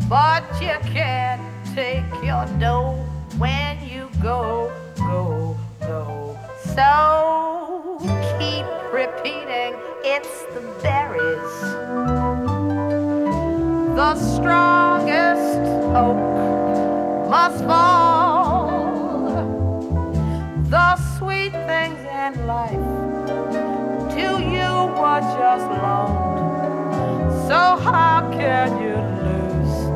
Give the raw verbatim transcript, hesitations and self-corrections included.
but you can't take your dough when you go, go, go. So keep repeating, it's the berries. The strongest oak must fall. The sweet things in life to you were just loaned. So how can you